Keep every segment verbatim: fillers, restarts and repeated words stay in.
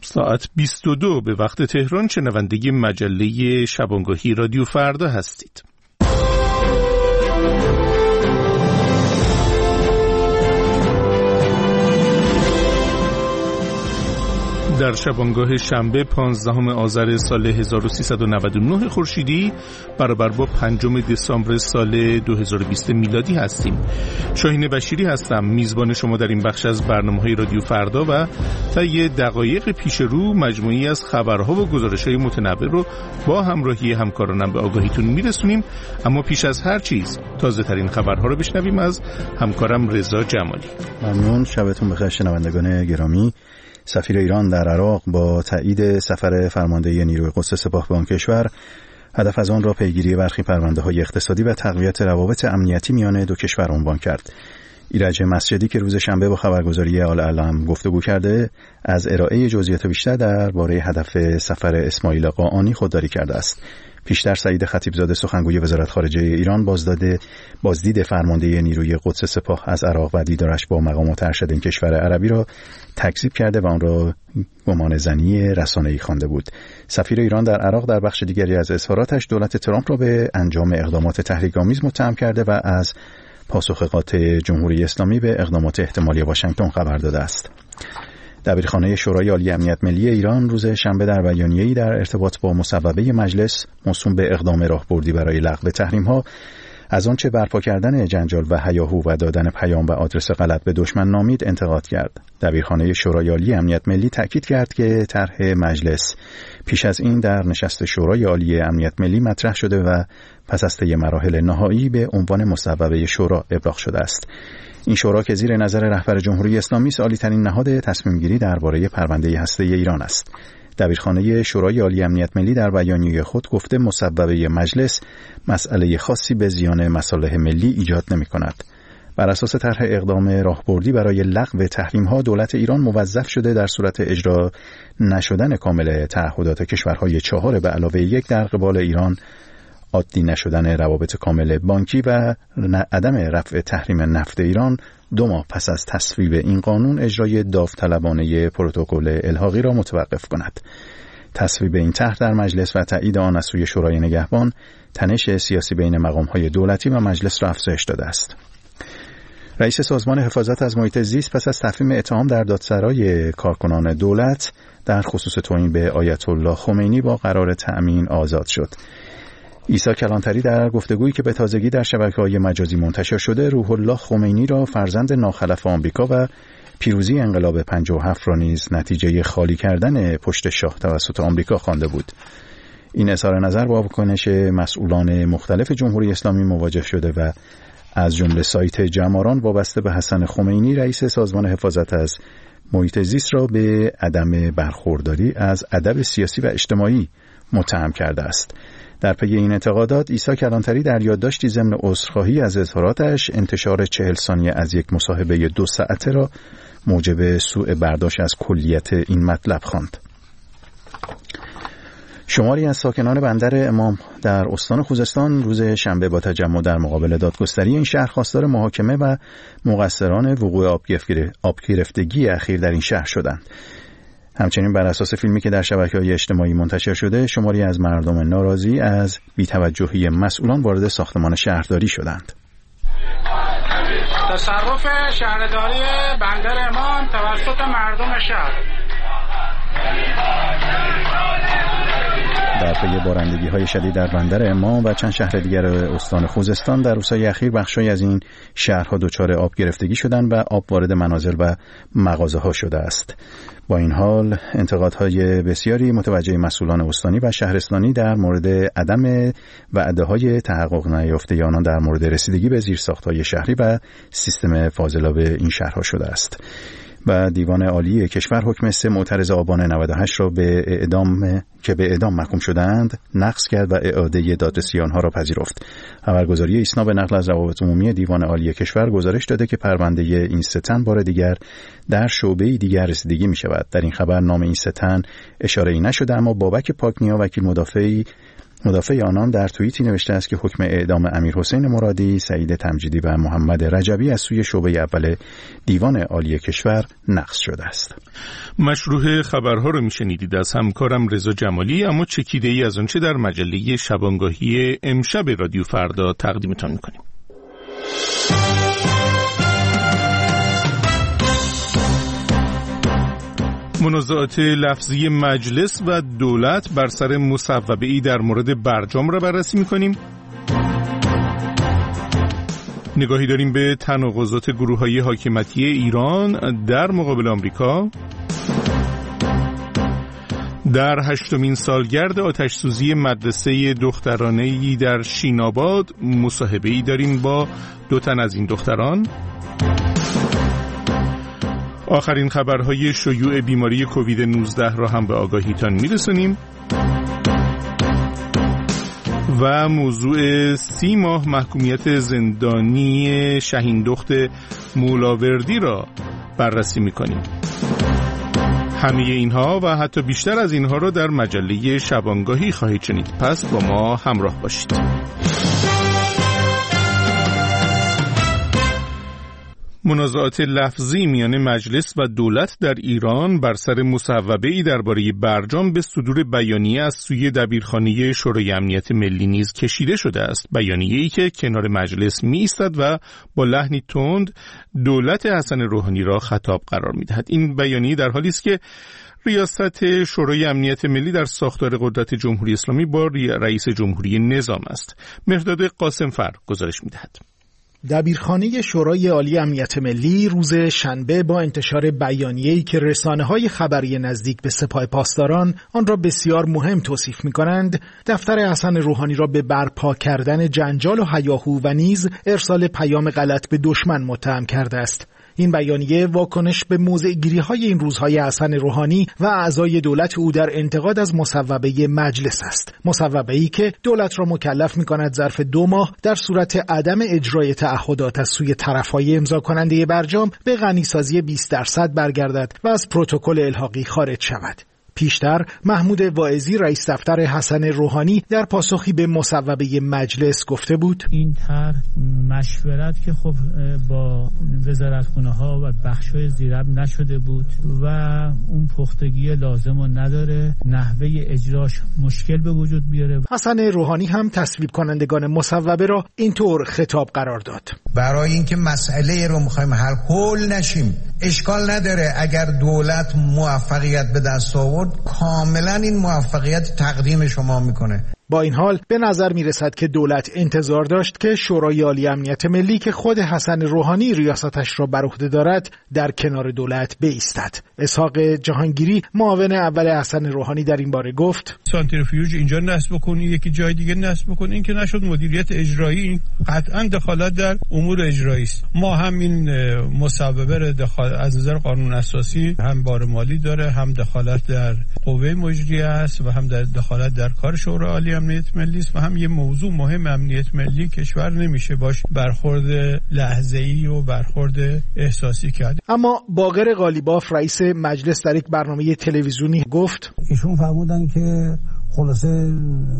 ساعت بیست و دو به وقت تهران شنونده مجله شبانگاهی رادیو فردا هستید. در شبانگاه شنبه پانزدهم آذر سال هزار و سیصد و نود و نه خورشیدی برابر با پنجم دسامبر سال دو هزار و بیست میلادی هستیم. شاهین بشیری هستم، میزبان شما در این بخش از برنامه‌های رادیو فردا و تا یه دقایق پیش رو مجموعی از خبرها و گزارش‌های متنوع رو با همراهی همکارانم به آگاهیتون میرسونیم. اما پیش از هر چیز تازه ترین خبرها رو بشنویم از همکارم رضا جمالی. ممنون. شبتون بخیر شنوندگان گرامی. سفیر ایران در عراق با تایید سفر فرمانده نیروی قدس سپاه به آن کشور هدف از آن را پیگیری برخی پرونده‌های اقتصادی و تقویت روابط امنیتی میان دو کشور عنوان کرد. ایرج مسجدی که روز شنبه با خبرگزاری العلم گفتگو کرده از ارائه جزئیات بیشتر درباره هدف سفر اسماعیل قاآنی خودداری کرده است. پیشتر سعید خطیبزاده سخنگوی وزارت خارجه ایران بازداد بازدید فرمانده نیروی قدس سپاه از عراق و دیدارش با مقامات ارشد این کشور عربی را تکذیب کرده و آن را گمانه‌زنی رسانه‌ای خوانده بود. سفیر ایران در عراق در بخش دیگری از اظهاراتش دولت ترامپ را به انجام اقدامات تحریک‌آمیز متهم کرده و از پاسخ قاطع جمهوری اسلامی به اقدامات احتمالی واشنگتن خبر داده است. دبیرخانه شورای عالی امنیت ملی ایران روز شنبه در بیانیه‌ای در ارتباط با مصوبه مجلس موسوم به اقدام راهبردی برای لغو تحریم‌ها از آنچه برپا کردن جنجال و هیاهو و دادن پیام و آدرس غلط به دشمن نامید انتقاد کرد. دبیرخانه شورای عالی امنیت ملی تاکید کرد که طرح مجلس پیش از این در نشست شورای عالی امنیت ملی مطرح شده و پس از طی مراحل نهایی به عنوان مصوبه شورا ابلاغ شده است. این شورا که زیر نظر رهبر جمهوری اسلامی است، عالی‌ترین نهاد تصمیم گیری درباره پرونده هسته‌ای ایران است. دبیرخانه شورای عالی امنیت ملی در بیانیه خود گفته مصوبه مجلس مسئله خاصی به زیان مصالح ملی ایجاد نمی‌کند. بر اساس طرح اقدام راهبردی برای لغو تحریم‌ها دولت ایران موظف شده در صورت اجرا نشدن کامل تعهدات کشورهای چهار به علاوه یک در قبال ایران، عادی نشدن روابط کامل بانکی و عدم رفع تحریم نفت ایران، دو ماه پس از تصویب این قانون اجرای داوطلبانه پروتکل الحاقی را متوقف کند. تصویب این طرح در مجلس و تایید آن از سوی شورای نگهبان تنش سیاسی بین مقام‌های دولتی و مجلس را افزایش داده است. رئیس سازمان حفاظت از محیط زیست پس از تفهیم اتهام در دادسرای کارکنان دولت در خصوص توهین به آیت الله خمینی با قرار تأمین آزاد شد. عیسی کلانتری در گفتگویی که به تازگی در شبکه‌های مجازی منتشر شده، روح الله خمینی را فرزند ناخلف آمریکا و پیروزی انقلاب پنجاه و هفت را نیز نتیجه خالی کردن پشت شاه توسط آمریکا خوانده بود. این اظهار نظر با واکنش مسئولان مختلف جمهوری اسلامی مواجه شده و از جمله سایت جماران وابسته به حسن خمینی، رئیس سازمان حفاظت از محیط زیست را به عدم برخورداری از ادب سیاسی و اجتماعی متهم کرده است. در پی این انتقادات، عیسی کلانتری در یادداشتی ضمن عذرخواهی از اظهاراتش انتشار چهل ثانیه از یک مصاحبه دو ساعته را موجب سوء برداشت از کلیت این مطلب خواند. شماری از ساکنان بندر امام در استان خوزستان روز شنبه با تجمع در مقابل دادگستری این شهر خواستار محاکمه و مقصران وقوع آبگرفتگی اخیر در این شهر شدند. همچنین بر اساس فیلمی که در شبکه‌های اجتماعی منتشر شده، شماری از مردم ناراضی از بی‌توجهی مسئولان وارد ساختمان شهرداری شدند. تصرف شهرداری بندر امام توسط مردم شهر. در پی بارندگی‌های شدید در بندر امام و چند شهر دیگر استان خوزستان در روزهای اخیر بخش‌هایی از این شهرها دچار آب گرفتگی شدند و آب وارد منازل و مغازه‌ها شده است. با این حال انتقادهای بسیاری متوجه مسئولان استانی و شهرستانی در مورد عدم وعده‌های تحقق نیافته آنان در مورد رسیدگی به زیرساخت‌های شهری و سیستم فاضلاب این شهرها شده است. و دیوان عالی کشور حکم سه معترض آبان نود و هشت را به اعدام که به اعدام محکوم شدند نقض کرد و اعاده دادرسی آنها را پذیرفت. خبرگزاری ایسنا به نقل از روابط عمومی دیوان عالی کشور گزارش داده که پرونده این سه تن بار دیگر در شعبه دیگر رسیدگی می شود. در این خبر نام این سه تن اشاره ای نشده، اما بابک پاکنیا وکیل مدافعی مدافع آنان در توییتی نوشته است که حکم اعدام امیرحسین مرادی، سعید تمجیدی و محمد رجبی از سوی شعبه اول دیوان عالی کشور نقض شده است. مشروع خبرها رو میشنیدید از همکارم رضا جمالی، اما چکیده ای از آنچه در مجله شبانگاهی امشب رادیو فردا تقدیمتان میکنیم. منازعات لفظی مجلس و دولت بر سر مصوبه‌ای در مورد برجام را بررسی می‌کنیم. نگاهی داریم به تناقضات گروه‌های حاکمیتی ایران در مقابل آمریکا. در هشتمین سالگرد آتش‌سوزی مدرسه دخترانه‌ای در شیناباد مصاحبه‌ای داریم با دو تن از این دختران. آخرین خبرهای شیوع بیماری کووید نوزده را هم به آگاهیتان میرسونیم و موضوع سی ماه محکومیت زندانی شهیندخت مولاوردی را بررسی میکنیم. همه اینها و حتی بیشتر از اینها را در مجله شبانگاهی خواهید شنید، پس با ما همراه باشید. منازعات لفظی میان مجلس و دولت در ایران بر سر مصوبه‌ای درباره برجام به صدور بیانیه از سوی دبیرخانه شورای امنیت ملی نیز کشیده شده است. بیانیه‌ای که کنار مجلس می‌ایستد و با لحنی تند دولت حسن روحانی را خطاب قرار می‌دهد. این بیانیه در حالی است که ریاست شورای امنیت ملی در ساختار قدرت جمهوری اسلامی با رئیس جمهوری نظام است. مهرداد قاسمفر گزارش می‌دهد. دبیرخانه شورای عالی امنیت ملی روز شنبه با انتشار بیانیه‌ای که رسانه‌های خبری نزدیک به سپاه پاسداران آن را بسیار مهم توصیف می‌کنند، دفتر حسن روحانی را به برپا کردن جنجال و هیاهو و نیز ارسال پیام غلط به دشمن متهم کرده است. این بیانیه واکنش به موضع‌گیری‌های این روزهای حسن روحانی و اعضای دولت او در انتقاد از مصوبه مجلس است. مصوبه‌ای که دولت را مکلف می‌کند ظرف دو ماه در صورت عدم اجرای تعهدات از سوی طرف‌های امضا کننده برجام به غنیسازی بیست درصد برگردد و از پروتکل الحاقی خارج شود. پیشتر محمود واعظی رئیس دفتر حسن روحانی در پاسخی به مصوبه مجلس گفته بود این طرح مشورت که خب با وزارتخونه ها و بخش‌های زیرب نشده بود و اون پختگی لازم رو نداره، نحوه اجراش مشکل به وجود بیاره. حسن روحانی هم تصویب کنندگان مصوبه را اینطور خطاب قرار داد: برای اینکه مسئله رو می‌خوایم حل کل نشیم، اشکال نداره اگر دولت موفقیت به دست آورد، کاملا این موفقیت تقدیم شما میکنه. با این حال به نظر می رسد که دولت انتظار داشت که شورای عالی امنیت ملی که خود حسن روحانی ریاستش را بر عهده دارد در کنار دولت بایستد. اسحاق جهانگیری معاون اول حسن روحانی در این باره گفت: سانتریفیوژ اینجا نصب بکنی، یکی جای دیگه نصب بکنی، این که نشد. مدیریت اجرایی قطعا دخالت در امور اجرایی است. ما همین مصوبه را دخالت از نظر قانون اساسی هم بار مالی داره، هم دخالت در قوه مجریه است و هم در دخالت در کار شورای عالی امنیت ملی است و هم یه موضوع مهم امنیت ملی کشور نمیشه باش برخورد لحظه‌ای و برخورد احساسی کرد. اما باقر قالیباف رئیس مجلس در یک برنامه تلویزیونی گفت: ایشون فرمودن که خلاصه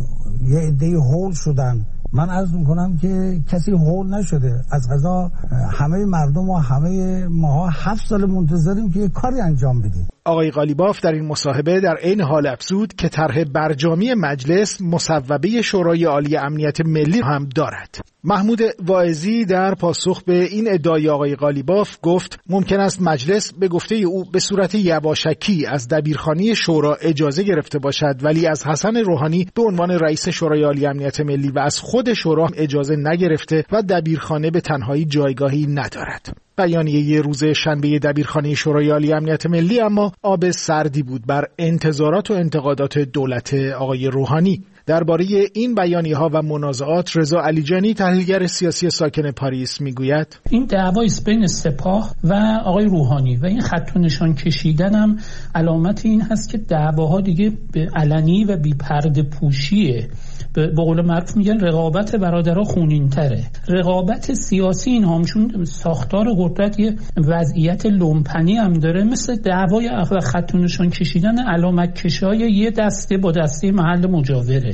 یه عده‌ای هول شدن. من عرض میکنم که کسی هول نشده. از قضا همه مردم و همه ماها هفت سال منتظریم که یه کاری انجام بدیم. آقای قالیباف در این مصاحبه در عین حال افزود که طرح برجامی مجلس مصوبه شورای عالی امنیت ملی هم دارد. محمود واعظی در پاسخ به این ادعای آقای قالیباف گفت ممکن است مجلس به گفته او به صورت یواشکی از دبیرخانه شورا اجازه گرفته باشد، ولی از حسن روحانی به عنوان رئیس شورای عالی امنیت ملی و از خود شورا اجازه نگرفته و دبیرخانه به تنهایی جایگاهی ندارد. بیانیه روز شنبه دبیرخانه شورای عالی امنیت ملی اما آب سردی بود بر انتظارات و انتقادات دولت آقای روحانی. درباره این بیانیه‌ها و منازعات رضا علیجانی تحلیلگر سیاسی ساکن پاریس میگوید: این دعوای بین سپاه و آقای روحانی و این خط و نشان کشیدن هم علامت این هست که دعواها دیگه به علنی و بی پرده پوشیه. به قول معروف میگن رقابت برادرها خونین تره. رقابت سیاسی این همشون ساختار قدرت یه وضعیت لومپنی هم داره، مثل دعوای خط و نشان کشیدن علامت کشای یه دسته با دسته محل مجاوره.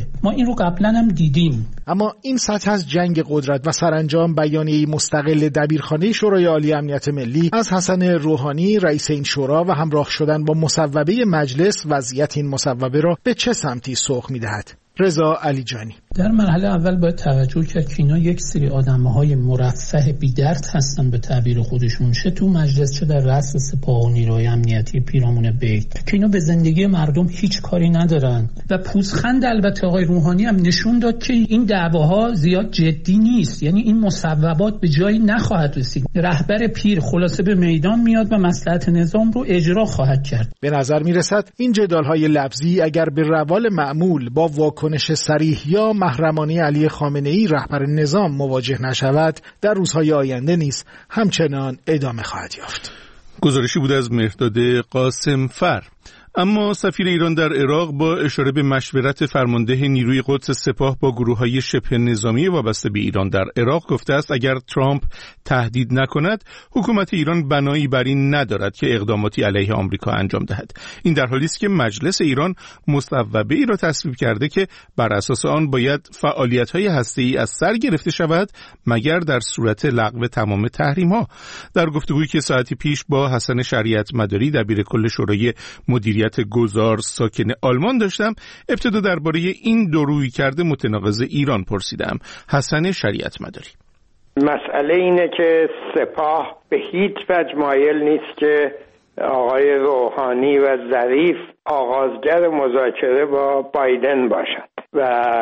ما این رو قبلا هم دیدیم. اما این سطح از جنگ قدرت و سرانجام بیانیه مستقل دبیرخانه شورای عالی امنیت ملی از حسن روحانی رئیس این شورا و همراه شدن با مصوبه مجلس وضعیت این مصوبه را به چه سمتی سوق می‌دهد؟ رضا علیجانی: در مرحله اول باید توجه کرد که اینا یک سری آدم‌های مرفه بی‌درد هستن به تعبیر خودشون، چه تو مجلس چه در رأس سپاه و نیروهای امنیتی پیرامون بیت، که اینا به زندگی مردم هیچ کاری ندارن. و پوزخند البته آقای روحانی هم نشون داد که این دعواها زیاد جدی نیست، یعنی این مصوبات به جایی نخواهد رسید. رهبر پیر خلاصه به میدان میاد و مصلحت نظام رو اجرا خواهد کرد. به نظر میرسد این جدال‌های لفظی اگر به روال معمول با واکنش صریح یا محرمانه علی خامنه‌ای رهبر نظام مواجه نشود، در روزهای آینده نیز همچنان ادامه خواهد یافت. گزارشی بود از مهرداد قاسم فر. اما سفیر ایران در عراق با اشاره به مشورت فرمانده نیروی قدس سپاه با گروه‌های شبه نظامی وابسته به ایران در عراق گفته است اگر ترامپ تهدید نکند حکومت ایران بنایی بر این ندارد که اقداماتی علیه آمریکا انجام دهد. این در حالی است که مجلس ایران مصوبه ای را تصویب کرده که بر اساس آن باید فعالیت‌های هسته‌ای از سر گرفته شود مگر در صورت لغو تمام تحریم‌ها. در گفتگویی که ساعتی پیش با حسن شریعت مداری دبیر کل شورای مدیریت گذار ساکن آلمان داشتم، ابتدا درباره این دو رویکرد متناقض ایران پرسیدم. حسن شریعت مداری: مسئله اینه که سپاه به هیچ وجه مایل نیست که آقای روحانی و ظریف آغازگر مذاکره با بایدن باشند و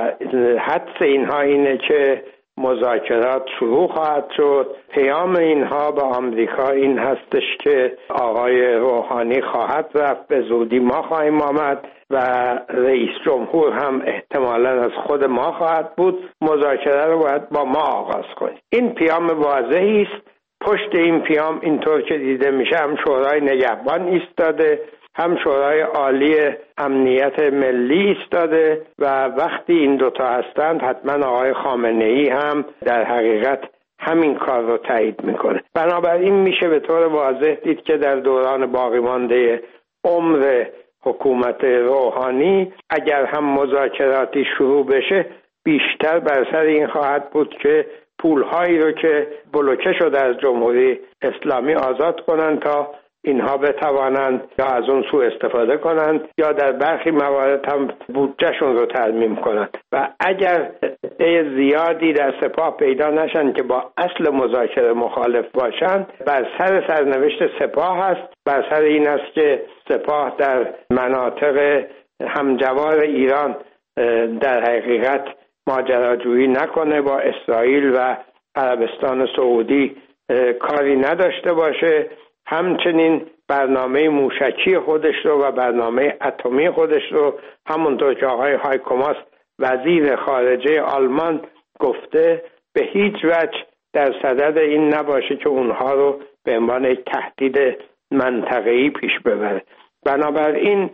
حدس اینها اینه که مذاکرات شروع خواهد شد. پیام اینها به آمریکا این هستش که آقای روحانی خواهد رفت، به زودی ما خواهیم آمد و رئیس جمهور هم احتمالاً از خود ما خواهد بود. مذاکره رو باید با ما آغاز کنیم. این پیام واضحی است. پشت این پیام اینطور که دیده میشه هم شورای نگهبان ایستاده، هم شورای عالی امنیت ملی ایستاده و وقتی این دوتا هستند حتما آقای خامنه‌ای هم در حقیقت همین کار رو تایید میکنه. بنابراین میشه به طور واضح دید که در دوران باقی مانده عمر حکومت روحانی اگر هم مذاکراتی شروع بشه بیشتر بر سر این خواهد بود که پولهایی رو که بلوکه شده از جمهوری اسلامی آزاد کنند تا اینها بتوانند یا از اون سوء استفاده کنند یا در برخی موارد هم بودجهشون رو ترمیم کنند و اگر عده زیادی در سپاه پیدا نشن که با اصل مذاکره مخالف باشند، بر سر سرنوشت سپاه هست. بر سر این است که سپاه در مناطق همجوار ایران در حقیقت ماجراجویی نکنه، با اسرائیل و عربستان سعودی کاری نداشته باشه، همچنین برنامه موشکی خودش رو و برنامه اتمی خودش رو همونطور که آقای هایکو ماس وزیر خارجه آلمان گفته به هیچ وجه در صدد این نباشه که اونها رو به عنوان یک تهدید منطقه‌ای پیش ببره. بنابراین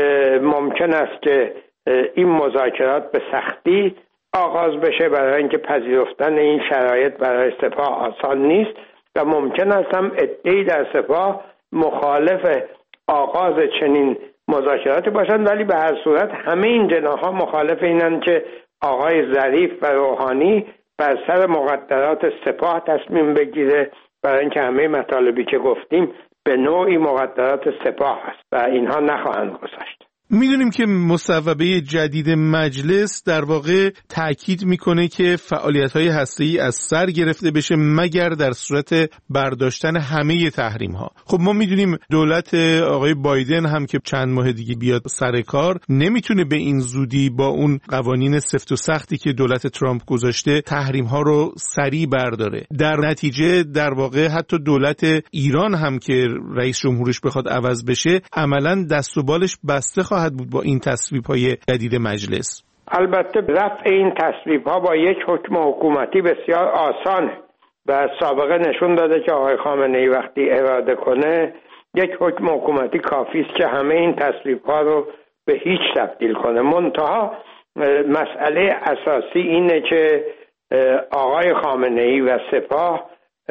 ممکن است که این مذاکرات به سختی آغاز بشه برای اینکه پذیرفتن این شرایط برای سپاه آسان نیست و ممکن است هم عده‌ای در سپاه مخالف آغاز چنین مذاکراتی باشند، ولی به هر صورت همه این جناح‌ها مخالف اینند که آقای ظریف و روحانی بر سر مقدرات سپاه تصمیم بگیره، برای اینکه همه مطالبی که گفتیم به نوعی مقدرات سپاه است و اینها نخواهند گذاشت. میدونیم که مصوبه جدید مجلس در واقع تاکید میکنه که فعالیت‌های هسته‌ای از سر گرفته بشه مگر در صورت برداشتن همه تحریم‌ها. خب ما میدونیم دولت آقای بایدن هم که چند ماه دیگه بیاد سر کار نمیتونه به این زودی با اون قوانین سفت و سختی که دولت ترامپ گذاشته تحریم‌ها رو سریع برداره. در نتیجه در واقع حتی دولت ایران هم که رئیس جمهورش بخواد عوض بشه عملاً دست و بالش بسته خواهد بود با این تصویب‌های جدید مجلس. البته رفع این تصویب‌ها با یک حکم حکومتی بسیار آسانه و سابقه نشون داده که آقای خامنه‌ای وقتی اراده کنه یک حکم حکومتی کافی است که همه این تصویب‌ها رو به هیچ تبدیل کنه. منتها مسئله اساسی اینه که آقای خامنه‌ای و سپاه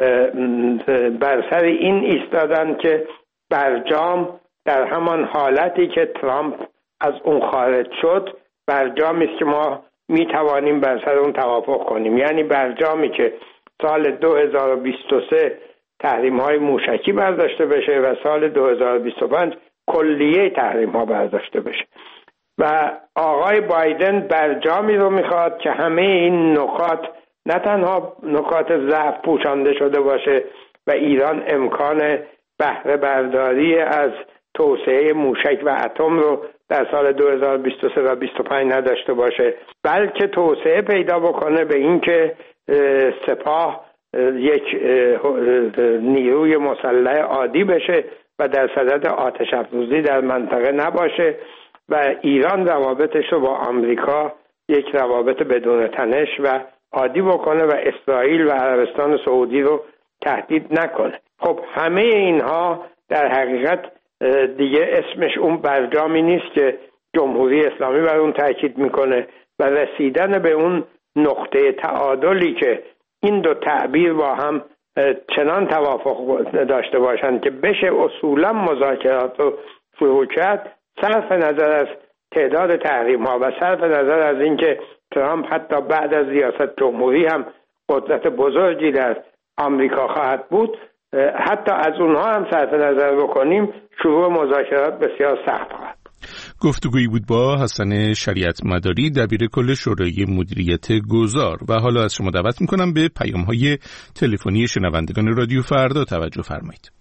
بر سر این ایستادن که برجام در همان حالتی که ترامپ از اون خارج شد برجامی است که ما می توانیم بر سر اون توافق کنیم. یعنی برجامی که سال دو هزار و بیست و سه تحریم های موشکی برداشته بشه و سال دو هزار و بیست و پنج کلیه تحریم ها برداشته بشه. و آقای بایدن برجامی رو میخواد که همه این نکات نه تنها نکات ضعف پوشانده شده باشه و ایران امکان بهره برداری از توسعه موشک و اتم رو در سال دو هزار و بیست و سه و بیست و پنج نداشته باشه، بلکه توسعه پیدا بکنه به این که سپاه یک نیروی مسلح عادی بشه و در صدد آتش افروزی در منطقه نباشه و ایران روابطش رو با آمریکا یک روابط بدون تنش و عادی بکنه و اسرائیل و عربستان سعودی رو تهدید نکنه. خب همه اینها در حقیقت دیگه اسمش اون برجامی نیست که جمهوری اسلامی بر اون تاکید میکنه و رسیدن به اون نقطه تعادلی که این دو تعبیر با هم چنان توافق داشته باشند که بشه اصولا مذاکرات رو شروع کرد، صرف نظر از تعداد تحریم ها و صرف نظر از اینکه ترامپ حتی بعد از ریاست جمهوری هم قدرت بزرگی در آمریکا خواهد بود، حتی از اونها هم صرف نظر بکنیم شروع مذاکرات بسیار سخت خواهد. گفتگویی بود با حسن شریعت مداری، دبیر کل شورای مدیریت گذار. و حالا از شما دعوت میکنم به پیام‌های تلفنی شنوندگان رادیو فردا توجه فرمایید.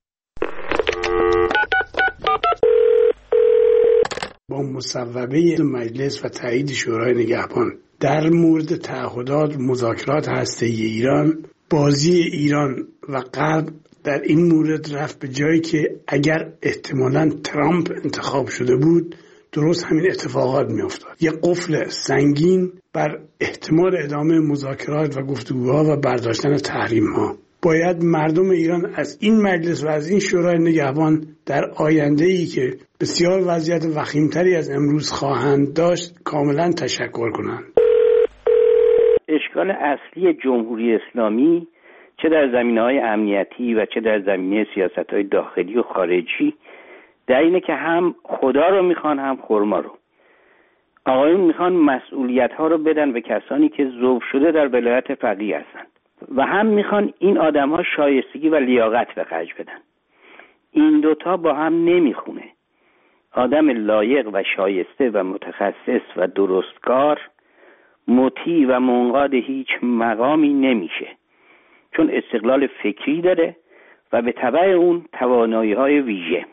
با مصوبه مجلس و تایید شورای نگهبان در مورد تعهدات مذاکرات هسته‌ای ایران، بازی ایران و غرب در این مورد رفت به جایی که اگر احتمالاً ترامپ انتخاب شده بود درست همین اتفاقات می افتاد. یک قفل سنگین بر احتمال ادامه مذاکرات و گفتگوها و برداشتن تحریم ها. باید مردم ایران از این مجلس و از این شورای نگهبان در آینده‌ای که بسیار وضعیت وخیمتری از امروز خواهند داشت کاملا تشکر کنند. اشکال اصلی جمهوری اسلامی چه در زمینه‌های امنیتی و چه در زمینه سیاست‌های داخلی و خارجی در اینه که هم خدا رو میخوان هم خرما رو. آقایون میخوان مسئولیت‌ها رو بدن به کسانی که ذوب شده در ولایت فقیه هستند و هم میخوان این آدم‌ها شایستگی و لیاقت به خرج بدن. این دوتا با هم نمیخونه. آدم لایق و شایسته و متخصص و درستکار مطیع و منقاد هیچ مقامی نمیشه، چون استقلال فکری داره و به تبع اون توانایی‌های ویژه.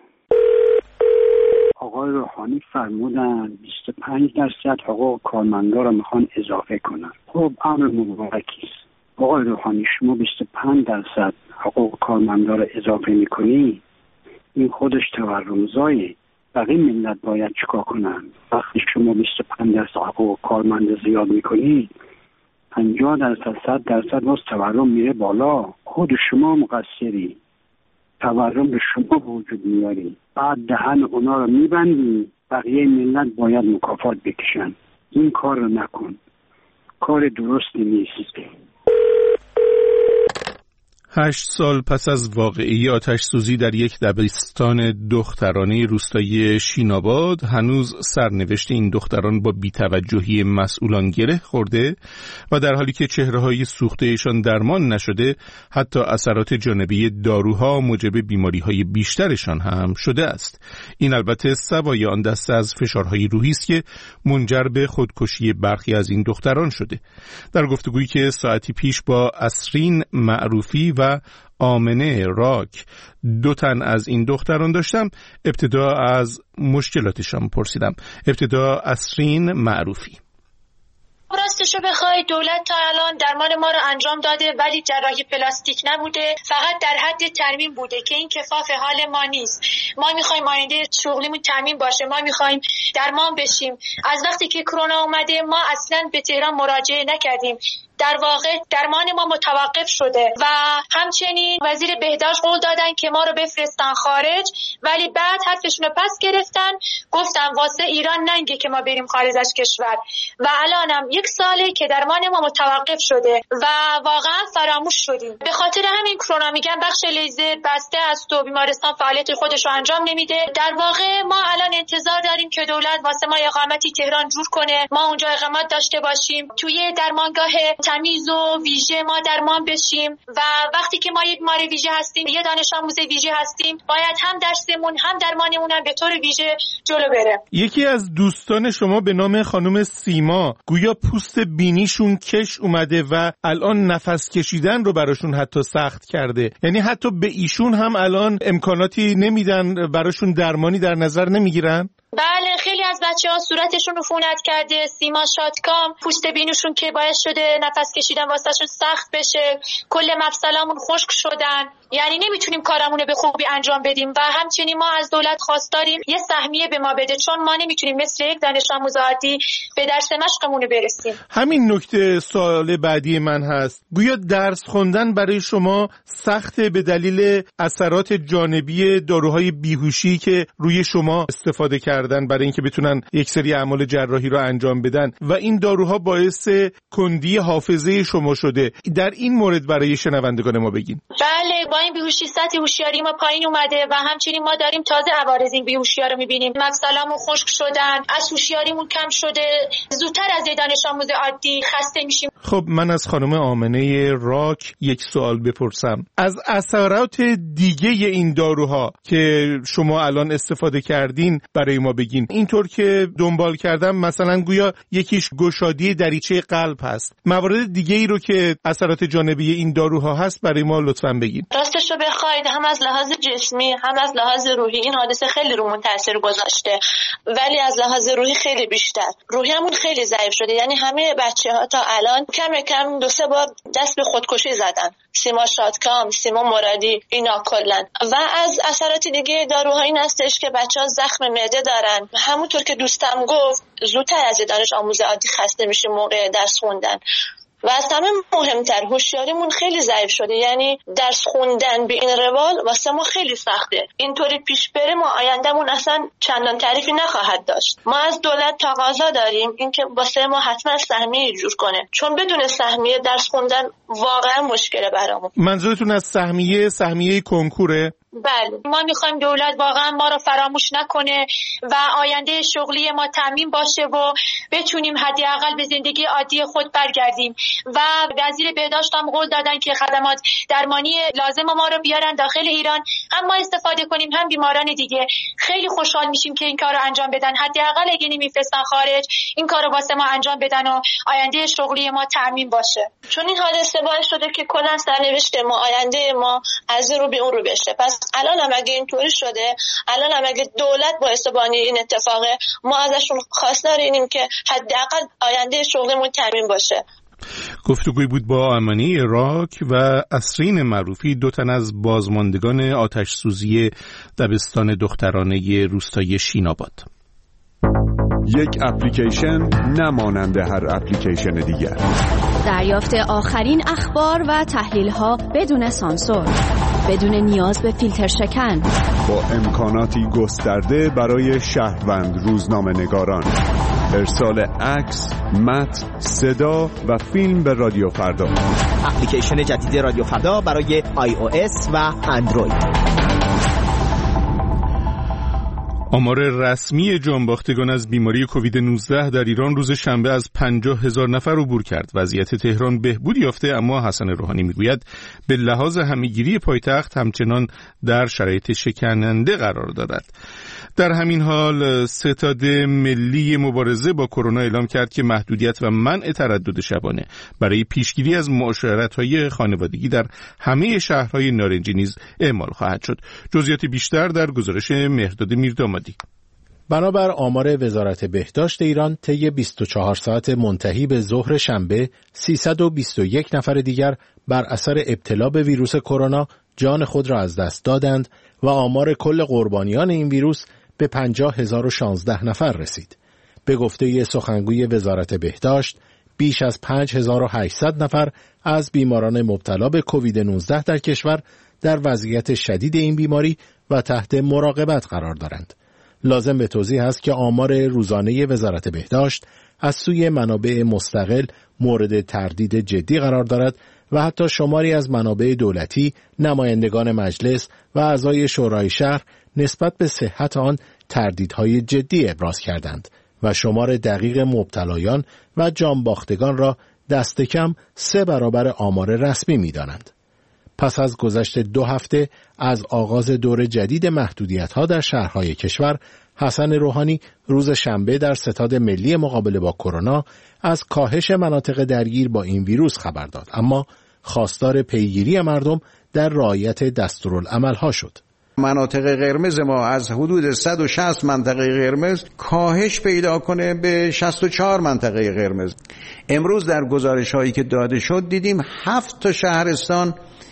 آقای روحانی فرمودن بیست و پنج درصد حقوق کارمندا رو میخوان اضافه کنن. خب امر مبارکی است. آقای روحانی شما بیست و پنج درصد حقوق کارمندا رو اضافه میکنی، این خودش تورمزایه. بقیه ملت باید چیکار کنن؟ وقتی شما بیست و پنج درصد حقوق کارمند زیاد میکنی، پنجاه درصد صد درصد باز تورم میره بالا. خود شما مقصری، تورم به شما وجود میاری، بعد دهن اونا رو میبندی، بقیه ملت باید مکافات بکشن. این کار رو نکن، کار درستی نیست. هشت سال پس از واقعه آتش سوزی در یک دبستان دخترانه روستایی شیناباد، هنوز سرنوشت این دختران با بی‌توجهی مسئولان گره خورده و در حالی که چهره‌های سوخته‌شان درمان نشده، حتی اثرات جانبی داروها موجب بیماری‌های بیشترشان هم شده است. این البته سوای آن دسته از فشارهای روحی است که منجر به خودکشی برخی از این دختران شده. در گفتگویی که ساعتی پیش با اسرین معروفی و آمنه راک، دو تن از این دختران داشتم، ابتدا از مشکلاتشان پرسیدم. ابتدا اسرین معروفی. راستشو بخوای دولت تا الان درمان ما رو انجام داده ولی جراحی پلاستیک نبوده، فقط در حد ترمیم بوده که این کفاف حال ما نیست. ما میخوایم آینده شغلیمون تامین باشه، ما میخوایم درمان بشیم. از وقتی که کرونا اومده ما اصلا به تهران مراجعه نکردیم، در واقع درمان ما متوقف شده و همچنین وزیر بهداشت قول دادن که ما رو بفرستن خارج، ولی بعد حرفشون رو پس گرفتن، گفتن واسه ایران ننگه که ما بریم خارج از کشور و الانم یک ساله که درمان ما متوقف شده و واقعا فراموش شدیم. به خاطر همین کرونا میگن بخش لیزر بسته است و بیمارستان فعالیت خودش رو انجام نمیده. در واقع ما الان انتظار داریم دادیم که دولت واسه ما اقامتی تهران جور کنه، ما اونجا اقامت داشته باشیم، توی درمانگاه تمیز و ویژه ما درمان بشیم و وقتی که ما یک مار ویژه هستیم، یه دانش آموز ویژه هستیم، باید هم درسمون هم درمانمون هم به طور ویژه جلو بره. یکی از دوستان شما به نام خانم سیما گویا پوست بینیشون کش اومده و الان نفس کشیدن رو براشون حتی سخت کرده، یعنی حتی به ایشون هم الان امکاناتی نمیدن، براشون درمانی در نظر نمیگیرن؟ بله، خیلی از بچه‌ها صورتشون عفونت کرده. سیما شادکام پوست بینیشون که باعث شده نفس کشیدن واسهشون سخت بشه، کل مفصلامون خشک شدن، یعنی نمیتونیم کارمون رو به خوبی انجام بدیم و همچنین ما از دولت خواستاریم یه سهمیه به ما بده، چون ما نمیتونیم مثل یک دانش آموز عادی به درس مشقمون برسیم. همین نکته سوال بعدی من هست. گویا درس خوندن برای شما سخته به دلیل اثرات جانبی داروهای بیهوشی که روی شما استفاده کردن برای اینکه بتونن یک سری اعمال جراحی رو انجام بدن و این داروها باعث کندی حافظه شما شده. در این مورد برای شنوندگان ما بگین. بله، با این بیهوشی سطح هوشیاری ما پایین اومده و همچنین ما داریم تازه عوارض این بیهوشی‌ها رو می‌بینیم. مفصلامون خشک شدن، از هوشیاریمون کم شده، زودتر از دانش آموز عادی خسته میشیم. خب من از خانم آمنه راک یک سوال بپرسم. از اثرات دیگه این داروها که شما الان استفاده کردین برای ما بگین. اینطور که دنبال کردم مثلا گویا یکیش گشادی دریچه قلب هست. موارد دیگه ای رو که اثرات جانبی این داروها هست برای ما لطفاً بگین. راستش رو بخواید هم از لحاظ جسمی هم از لحاظ روحی این حادثه خیلی رومون تاثیر گذاشته، ولی از لحاظ روحی خیلی بیشتر. روحیمون خیلی ضعیف شده، یعنی همه بچه‌ها تا الان کم کم دو سه بار دست به خودکشی زدن. سیما شادکام، سیما مرادی، اینا کلا. و از اثرات دیگه داروها این هستش که بچه‌ها زخم معده دارن. همونطور که دوستم گفت زودتر از دانش آموز عادی خسته میشه موقع درس خوندن. و از همه مهمتر هوشیاریمون خیلی ضعیف شده، یعنی درس خوندن به این روال واسه ما خیلی سخته. اینطوری پیش بره ما آیندهمون اصلا چندان تعریفی نخواهد داشت. ما از دولت تقاضا داریم اینکه واسه ما حتما سهمیه جور کنه، چون بدون سهمیه درس خوندن واقعا مشکله برامون. منظورتون از سهمیه سهمیه کنکوره؟ بله، ما میخوایم دولت واقعا ما رو فراموش نکنه و آینده شغلی ما تامین باشه و بتونیم حداقل به زندگی عادی خود برگردیم. و وزیر بهداشت هم قول دادن که خدمات درمانی لازم ما رو بیارن داخل ایران، هم ما استفاده کنیم هم بیماران دیگه. خیلی خوشحال میشیم که این کار رو انجام بدن، حداقل اگه نمیفرستن خارج این کار رو واسه ما انجام بدن و آینده شغلی ما تامین باشه. چون این حادثه باعث شده که کلا سرنوشت ما، آینده ما از این رو به اون رو بشه. پس الان هم اگه اینطوری شده، الان هم اگه دولت باعث بانی این اتفاقه، ما ازشون خواستار اینیم که حداقل آینده شغلمون تامین باشه. گفتگوی بود با آمنه راک و اسرین معروفی، دو تن از بازماندگان آتش سوزی دبستان دخترانه روستای شیناباد. یک اپلیکیشن نمانند هر اپلیکیشن دیگر. دریافت آخرین اخبار و تحلیل‌ها بدون سانسور، بدون نیاز به فیلتر شکن، با امکاناتی گسترده برای شهروند روزنامه‌نگاران. ارسال عکس، متن، صدا و فیلم به رادیو فردا. اپلیکیشن جدید رادیو فردا برای آی او اس و اندروید. آمار رسمی جانباختگان از بیماری کووید نوزده در ایران روز شنبه از پنجاه هزار نفر عبور کرد. وضعیت تهران بهبود یافته، اما حسن روحانی میگوید به لحاظ همه‌گیری پایتخت همچنان در شرایط شکننده قرار دارد. در همین حال ستاد ملی مبارزه با کرونا اعلام کرد که محدودیت و منع تردد شبانه برای پیشگیری از معاشرت‌های خانوادگی در همه شهرهای نارنجی نیز اعمال خواهد شد. جزئیات بیشتر در گزارش مهرداد میردامادی. بنابر آمار وزارت بهداشت ایران، طی بیست و چهار ساعت منتهی به ظهر شنبه سیصد و بیست و یک نفر دیگر بر اثر ابتلا به ویروس کرونا جان خود را از دست دادند و آمار کل قربانیان این ویروس به پنجاه هزار و شانزده نفر رسید. به گفته سخنگوی وزارت بهداشت، بیش از پنج هزار و هشتصد نفر از بیماران مبتلا به کووید نوزده در کشور در وضعیت شدید این بیماری و تحت مراقبت قرار دارند. لازم به توضیح است که آمار روزانه وزارت بهداشت از سوی منابع مستقل مورد تردید جدی قرار دارد و حتی شماری از منابع دولتی، نمایندگان مجلس و اعضای شورای شهر نسبت به صحت آن تردیدهای جدی ابراز کردند و شمار دقیق مبتلایان و جانباختگان را دست کم سه برابر آمار رسمی می‌دانند. پس از گذشت دو هفته از آغاز دور جدید محدودیت‌ها در شهرهای کشور، حسن روحانی روز شنبه در ستاد ملی مقابله با کرونا از کاهش مناطق درگیر با این ویروس خبر داد، اما خواستار پیگیری مردم در رعایت دستورالعمل‌ها شد. مناطق قرمز ما از حدود صد و شصت منطقه قرمز کاهش پیدا کنه به شصت و چهار منطقه قرمز. امروز در گزارش هایی که داده شد دیدیم هفت تا شهرستان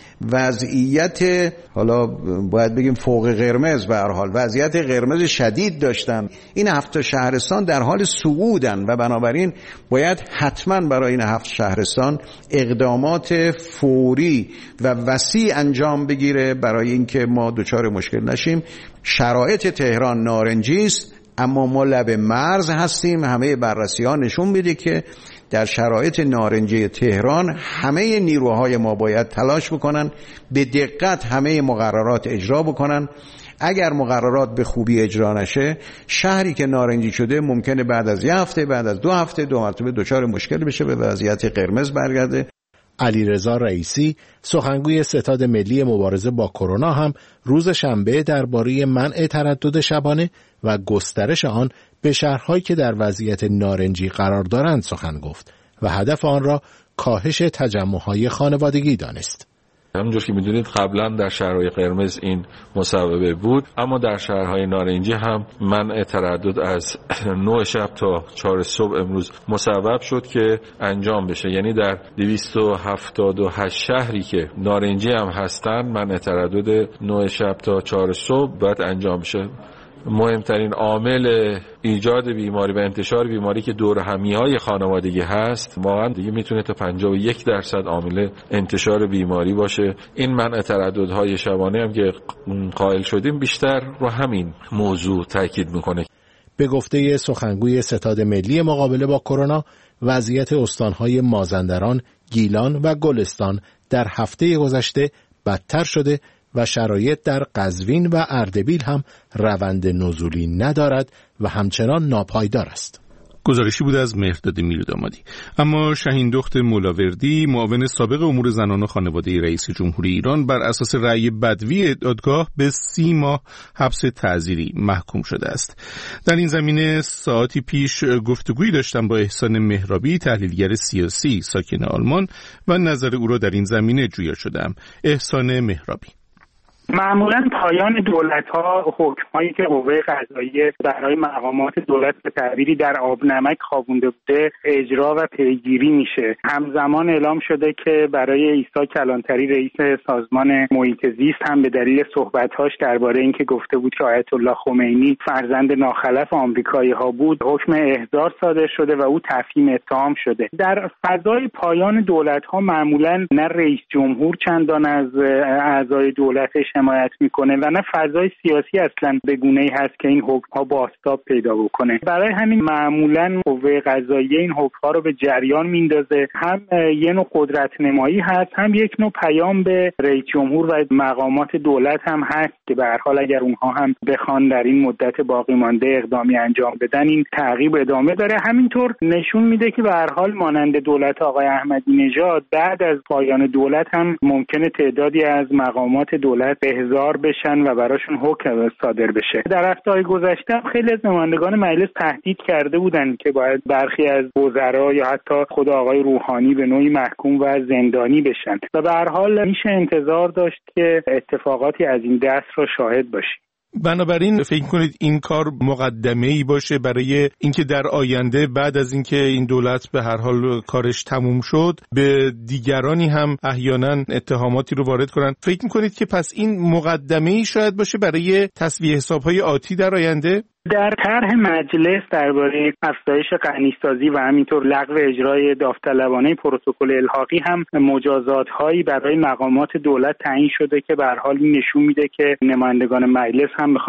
وضعیت، حالا باید بگیم فوق قرمز، به هر حال وضعیت قرمز شدید داشتن. این هفت تا شهرستان در حال صعودن و بنابراین باید حتما برای این هفت شهرستان اقدامات فوری و وسیع انجام بگیره برای اینکه ما دچار مشکل نشیم. شرایط تهران نارنجی است، اما ما لب مرز هستیم. همه بررسی ها نشون میده که در شرایط نارنجی تهران همه نیروهای ما باید تلاش بکنن، به دقت همه مقررات اجرا بکنن. اگر مقررات به خوبی اجرا نشه، شهری که نارنجی شده ممکنه بعد از یه هفته، بعد از دو هفته دو مرتبه دچار مشکل بشه، به وضعیت قرمز برگرده. علیرضا رئیسی، سخنگوی ستاد ملی مبارزه با کرونا، هم روز شنبه درباره منع تردد شبانه و گسترش آن به شهرهایی که در وضعیت نارنجی قرار دارند سخن گفت و هدف آن را کاهش تجمع‌های خانوادگی دانست. همونجور که میدونید قبلا در شهرهای قرمز این مصوبه بود، اما در شهرهای نارنجی هم منع تردد از نه شب تا چهار صبح امروز مصوب شد که انجام بشه. یعنی در دویست و هفتاد و هشت شهری که نارنجی هم هستن منع تردد نه شب تا چهار صبح باید انجام بشه. مهمترین عامل ایجاد بیماری و انتشار بیماری که دور همیهای خانوادگی هست، واقعا دیگه میتونه تا پنجاه و یک درصد عامل انتشار بیماری باشه. این منع ترددهای شبانه هم که قائل شدیم بیشتر رو همین موضوع تاکید میکنه. به گفته سخنگوی ستاد ملی مقابله با کرونا، وضعیت استانهای مازندران، گیلان و گلستان در هفته گذشته بدتر شده و شرایط در قزوین و اردبیل هم روند نزولی ندارد و همچنان ناپایدار است. گزارشی بود از مهرداد میردامادی. اما شهیندخت مولاوردی، معاون سابق امور زنان و خانواده رئیس جمهوری ایران، بر اساس رأی بدوی دادگاه به سی ماه حبس تعزیری محکوم شده است. در این زمینه ساعتی پیش گفتگویی داشتم با احسان مهرابی، تحلیلگر سیاسی ساکن آلمان، و نظر او را در این زمینه جویا شدم. احسان مهرابی: معمولا پایان دولت‌ها حکم‌هایی که قوه قضاییه برای مقامات دولت به تعبیری در آب نمک خوابونده بوده اجرا و پیگیری میشه. همزمان اعلام شده که برای عیسی کلانتری رئیس سازمان محیط زیست هم به دلیل صحبت‌هاش درباره اینکه گفته بود که آیت الله خمینی فرزند ناخلف آمریکایی‌ها بود، حکم احضار صادر شده و او تفهیم اتهام شده. در فضای پایان دولت‌ها معمولا نه رئیس جمهور چندان از اعضای دولتش حمایت میکنه و نه فضای سیاسی اصلا به گونه‌ای هست که این حکم‌ها بازتاب پیدا بکنه. برای همین معمولاً قوه قضاییه این حکم‌ها رو به جریان میندازه. هم یه نوع قدرت نمایی هست، هم یک نوع پیام به رئیس جمهور و مقامات دولت هم هست که به هر حال اگر اونها هم بخوان در این مدت باقی مانده اقدامی انجام بدن، این تعقیب ادامه داره. همینطور نشون میده که به هر حال مانند دولت آقای احمدی نژاد بعد از پایان دولت هم ممکنه تعدادی از مقامات دولت احضار بشن و براشون حکم صادر بشه. در هفته‌های گذشته خیلی از نمایندگان مجلس تهدید کرده بودند که باید برخی از وزرا یا حتی خود آقای روحانی به نوعی محکوم و زندانی بشن و به هر حال میشه انتظار داشت که اتفاقاتی از این دست رو شاهد باشیم. بنابراین فکر کنید این کار مقدمه‌ای باشه برای اینکه در آینده بعد از اینکه این دولت به هر حال کارش تموم شد به دیگرانی هم احیانا اتهاماتی رو وارد کنن؟ فکر می‌کنید که پس این مقدمه‌ای شاید باشه برای تسویه حساب‌های آتی در آینده؟ در طرح مجلس درباره افزایش غنی‌سازی و همینطور لغو اجرای داوطلبانه پروتکل الحاقی هم مجازات‌هایی برای مقامات دولت تعیین شده که به هر حال نشون میده که نمایندگان مجلس هم میخوان از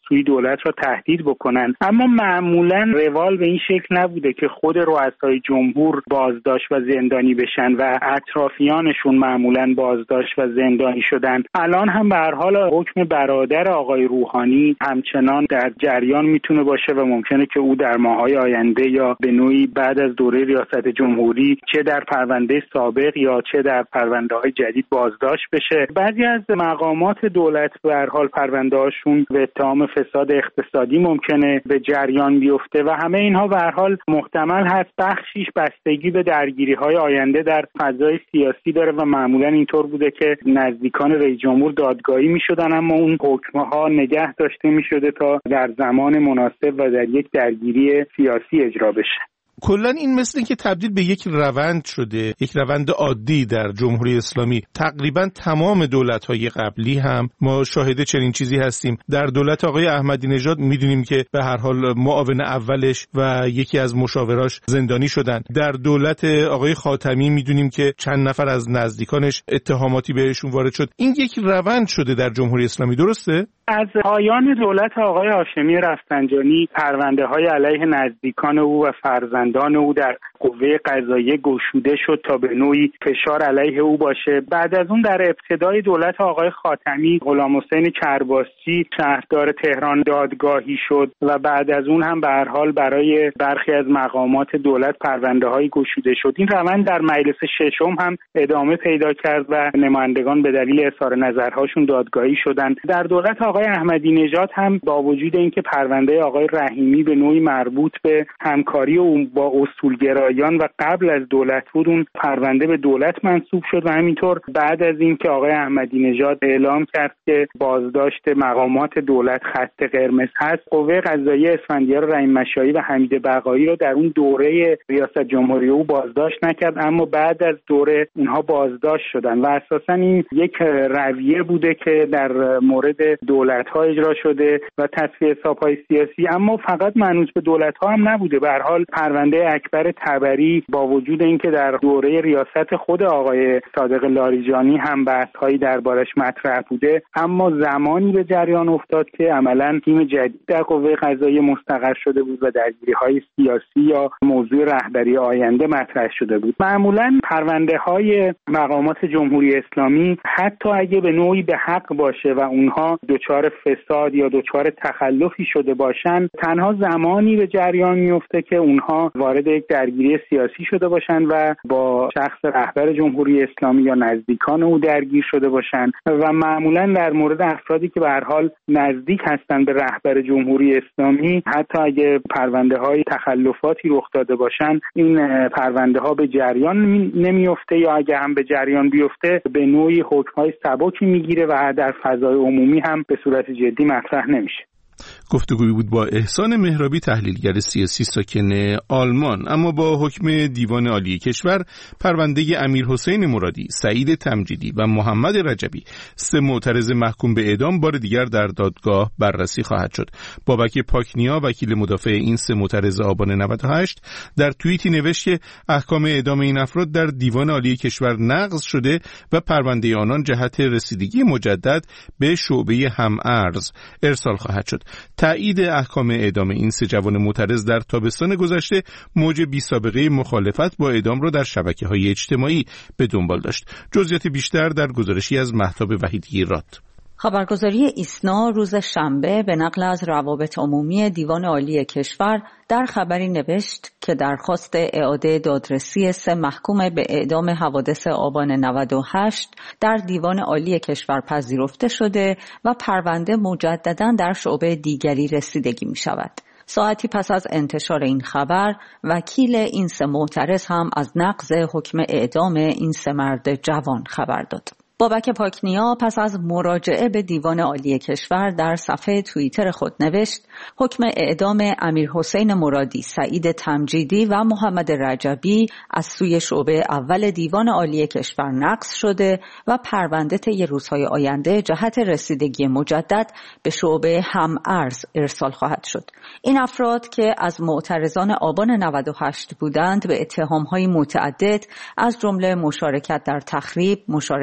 راستویی دولت را تهدید بکنن. اما معمولا روال به این شکل نبوده که خود رؤسای جمهور بازداشت و زندانی بشن و اطرافیانشون معمولا بازداشت و زندانی شدن. الان هم به هر حال حکم برادر آقای روحانی همچنان در جریان میتونه باشه و ممکنه که او در ماه‌های آینده یا به نوعی بعد از دوره ریاست جمهوری چه در پرونده سابق یا چه در پرونده‌های جدید بازداشت بشه. بعضی از مقامات دولت به هر حال پرونده‌هاشون به اتهام فساد اقتصادی ممکنه به جریان بیفته و همه اینها به هر حال محتمل هست بخشیش بستگی به درگیری‌های آینده در فضای سیاسی داره و معمولا اینطور بوده که نزدیکان رئیس جمهور دادگاهی می‌شدن اما اون حکم‌ها نگه داشته می‌شده تا در زمان مناسب و در یک درگیری سیاسی اجرا بشه. کلا این مثل که تبدیل به یک روند شده، یک روند عادی در جمهوری اسلامی. تقریبا تمام دولت‌های قبلی هم ما شاهد چنین چیزی هستیم. در دولت آقای احمدی نژاد می‌دونیم که به هر حال معاون اولش و یکی از مشاوراش زندانی شدن. در دولت آقای خاتمی می‌دونیم که چند نفر از نزدیکانش اتهاماتی بهشون وارد شد. این یک روند شده در جمهوری اسلامی، درسته؟ از پایان دولت آقای هاشمی رفسنجانی پرونده‌های علیه نزدیکان او و فرزندان او در قوه قضاییه گشوده شد تا به نوعی فشار علیه او باشه. بعد از اون در ابتدای دولت آقای خاتمی غلام حسین کرباسچی شهردار تهران دادگاهی شد و بعد از اون هم به هر حال برای برخی از مقامات دولت پرونده‌های گشوده شد. این روند در مجلس ششم هم ادامه پیدا کرد و نمایندگان به دلیل اظهار نظرهاشون دادگاهی شدند. در دولت آقای احمدی نژاد هم با وجود اینکه پرونده آقای رحیمی به نوعی مربوط به همکاری او با اصولگرایان و قبل از دولت بود، اون پرونده به دولت منسوب شد و همینطور بعد از اینکه آقای احمدی نژاد اعلام کرد که بازداشت مقامات دولت خط قرمز هست، قوه قضاییه اسفندیار رحیم مشایی و حمید بقایی رو در اون دوره ریاست جمهوری او بازداشت نکرد، اما بعد از دوره اونها بازداشت شدن و اساساً این یک رویه بوده که در مورد دولت‌ها اجرا شده و تصفیه حساب‌های سیاسی، اما فقط منوط به دولت‌ها هم نبوده. به هر حال پرونده اکبر تبری با وجود اینکه در دوره ریاست خود آقای صادق لاریجانی هم بحث‌هایی دربارش مطرح بوده، اما زمانی به جریان افتاد که عملاً تیم جدید در قوه قضاییه مستقر شده بود و درگیری‌های سیاسی یا موضوع رهبری آینده مطرح شده بود. معمولاً پرونده‌های مقامات جمهوری اسلامی حتی اگه به نوعی به حق باشه و اونها دچار فساد یا دچار تخلفی شده باشن، تنها زمانی به جریان میفته که اونها وارد یک درگیری سیاسی شده باشن و با شخص رهبر جمهوری اسلامی یا نزدیکان او درگیر شده باشن و معمولا در مورد افرادی که به هر حال نزدیک هستن به رهبر جمهوری اسلامی، حتی اگه پرونده های تخلفاتی رخ داده باشن، این پرونده ها به جریان نمیفته یا اگه هم به جریان بیفته به نوعی حکم های سبکی میگیره و در فضای عمومی هم به صورت جدی مطرح نمیشه. گفتگویی بود با احسان مهرابی، تحلیلگر سیاسی ساکن آلمان. اما با حکم دیوان عالی کشور، پرونده امیر حسین مرادی، سعید تمجیدی و محمد رجبی، سه معترض محکوم به اعدام، بار دیگر در دادگاه بررسی خواهد شد. بابک پاکنیا، وکیل مدافع این سه معترض آبان نود و هشت، در توییتی نوشت که احکام اعدام این افراد در دیوان عالی کشور نقض شده و پرونده آنان جهت رسیدگی مجدد به شعبه هم‌ارز ارسال خواهد شد. تایید احکام اعدام این سه جوان معترض در تابستان گذشته موج بی سابقه مخالفت با اعدام را در شبکه‌های اجتماعی به دنبال داشت. جزئیات بیشتر در گزارشی از مهتاب وحیدی راد. خبرگزاری ایسنا روز شنبه به نقل از روابط عمومی دیوان عالی کشور در خبری نوشت که درخواست اعاده دادرسی سه محکوم به اعدام حوادث آبان نود و هشت در دیوان عالی کشور پذیرفته شده و پرونده مجدداً در شعبه دیگری رسیدگی می شود. ساعتی پس از انتشار این خبر، وکیل این سه معترض هم از نقض حکم اعدام این سه مرد جوان خبر داد. بابک پاکنیا پس از مراجعه به دیوان عالی کشور در صفحه توییتر خود نوشت: حکم اعدام امیر حسین مرادی، سعید تمجیدی و محمد رجبی از سوی شعبه اول دیوان عالی کشور نقض شده و پرونده طی روزهای آینده جهت رسیدگی مجدد به شعبه هم‌ارز ارسال خواهد شد. این افراد که از معترضان آبان نود و هشت بودند به اتهام‌های متعدد از جمله مشارکت در تخریب، مشارکت در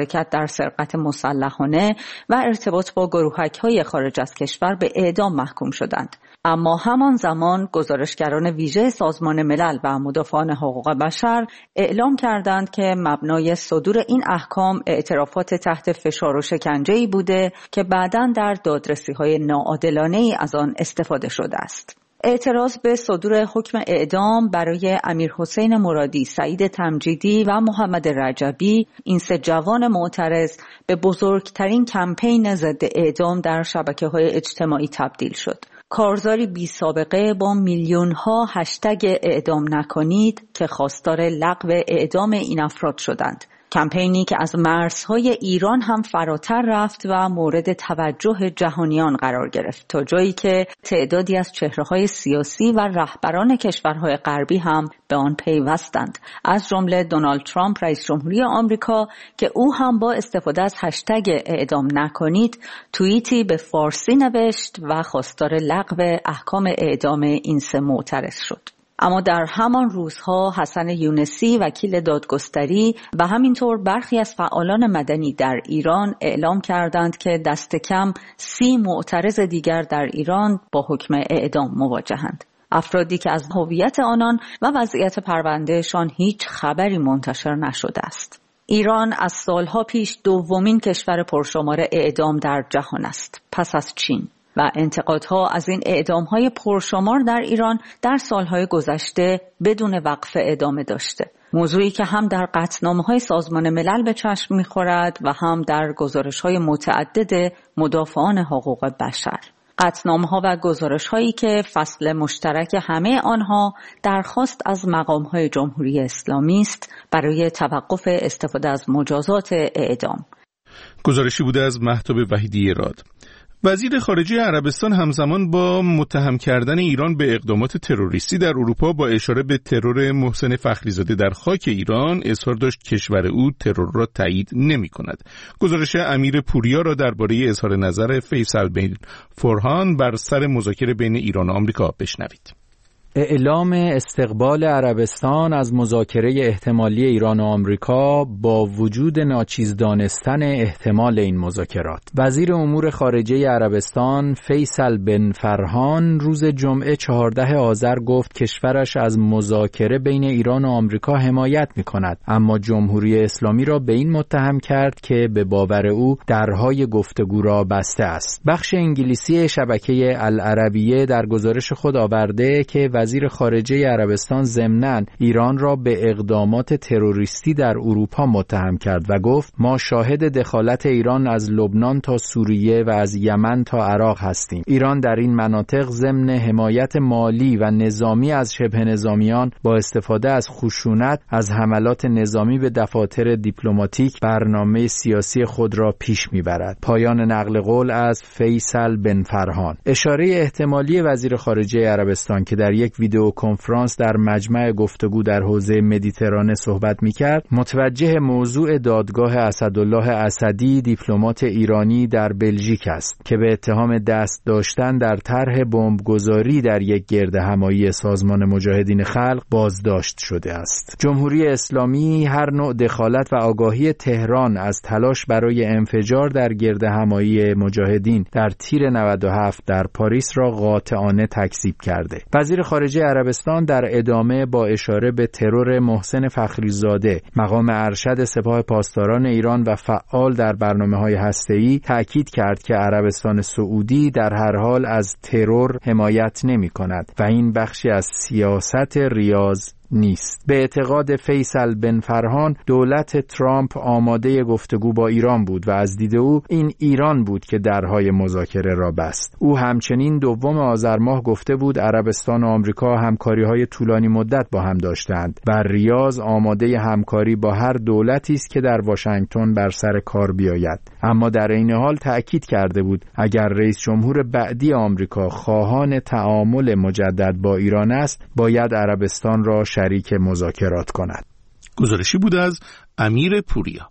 در سرقت مسلحانه و ارتباط با گروهک‌های خارج از کشور به اعدام محکوم شدند. اما همان زمان گزارشگران ویژه سازمان ملل و مدافعان حقوق بشر اعلام کردند که مبنای صدور این احکام اعترافات تحت فشار و شکنجه‌ای بوده که بعداً در دادرسی‌های ناعادلانه‌ای از آن استفاده شده است. اعتراض به صدور حکم اعدام برای امیرحسین مرادی، سعید تمجیدی و محمد رجبی، این سه جوان معترض، به بزرگترین کمپین ضد اعدام در شبکه‌های اجتماعی تبدیل شد. کارزاری بی سابقه با میلیون ها هشتگ اعدام نکنید که خواستار لغو اعدام این افراد شدند. کمپینی که از مرزهای ایران هم فراتر رفت و مورد توجه جهانیان قرار گرفت، تا جایی که تعدادی از چهره‌های سیاسی و رهبران کشورهای غربی هم به آن پیوستند، از جمله دونالد ترامپ رئیس جمهوری آمریکا که او هم با استفاده از هشتگ اعدام نکنید توییتی به فارسی نوشت و خواستار لغو احکام اعدام این سه معترض شد. اما در همان روزها حسن یونسی، وکیل دادگستری و همینطور برخی از فعالان مدنی در ایران اعلام کردند که دست کم سی معترض دیگر در ایران با حکم اعدام مواجهند. افرادی که از هویت آنان و وضعیت پروندهشان هیچ خبری منتشر نشده است. ایران از سالها پیش دومین کشور پرشمار اعدام در جهان است، پس از چین، و انتقادها از این اعدام‌های پرشمار در ایران در سالهای گذشته بدون وقفه ادامه داشته. موضوعی که هم در قطعنامه‌های سازمان ملل به چشم می‌خورد و هم در گزارش‌های متعدد مدافعان حقوق بشر. قطعنامه‌ها و گزارش‌هایی که فصل مشترک همه آنها درخواست از مقام‌های جمهوری اسلامی است برای توقف استفاده از مجازات اعدام. گزارشی بوده از مهتاب وحیدی راد. وزیر خارجه عربستان همزمان با متهم کردن ایران به اقدامات تروریستی در اروپا با اشاره به ترور محسن فخریزاده در خاک ایران اظهار داشت کشور او ترور را تایید نمی کند. گزارش امیر پوریا را درباره اظهار نظر فیصل بن فرهان بر سر مذاکره بین ایران و آمریکا بشنوید. اعلام استقبال عربستان از مذاکره احتمالی ایران و آمریکا با وجود ناچیز دانستن احتمال این مذاکرات. وزیر امور خارجه عربستان فیصل بن فرهان روز جمعه چهاردهم آذر گفت کشورش از مذاکره بین ایران و آمریکا حمایت می‌کند، اما جمهوری اسلامی را به این متهم کرد که به باور او درهای گفتگو را بسته است. بخش انگلیسی شبکه العربیه در گزارش خود آورده که وزیر خارجه عربستان ضمناً ایران را به اقدامات تروریستی در اروپا متهم کرد و گفت ما شاهد دخالت ایران از لبنان تا سوریه و از یمن تا عراق هستیم. ایران در این مناطق ضمن حمایت مالی و نظامی از شبه نظامیان با استفاده از خشونت از حملات نظامی به دفاتر دیپلماتیک برنامه سیاسی خود را پیش میبرد. پایان نقل قول از فیصل بن فرهان. اشاره احتمالی وزیر خارجه عربستان که در یک ویدیو کنفرانس در مجمع گفتگو در حوزه مدیترانه صحبت می‌کرد، متوجه موضوع دادگاه اسدالله اسدی دیپلمات ایرانی در بلژیک است که به اتهام دست داشتن در طرح بمبگذاری در یک گردهمایی سازمان مجاهدین خلق بازداشت شده است. جمهوری اسلامی هر نوع دخالت و آگاهی تهران از تلاش برای انفجار در گردهمایی مجاهدین در تیر نود و هفت در پاریس را قاطعانه تکذیب کرده. وزیر خارجه عربستان در ادامه با اشاره به ترور محسن فخریزاده، مقام ارشد سپاه پاسداران ایران و فعال در برنامه‌های هسته‌ای، تأکید کرد که عربستان سعودی در هر حال از ترور حمایت نمی‌کند و این بخشی از سیاست ریاض نیست. به اعتقاد فیصل بن فرهان دولت ترامپ آماده گفتگو با ایران بود و از دید او این ایران بود که درهای مذاکره را بست. او همچنین دوم آذر ماه گفته بود عربستان و آمریکا همکاری‌های طولانی مدت با هم داشتند و ریاض آماده همکاری با هر دولتی است که در واشنگتن بر سر کار بیاید. اما در این حال تأکید کرده بود اگر رئیس جمهور بعدی آمریکا خواهان تعامل مجدد با ایران است، باید عربستان را شریک مذاکرات کند. گزارشی بود از امیر پوریا.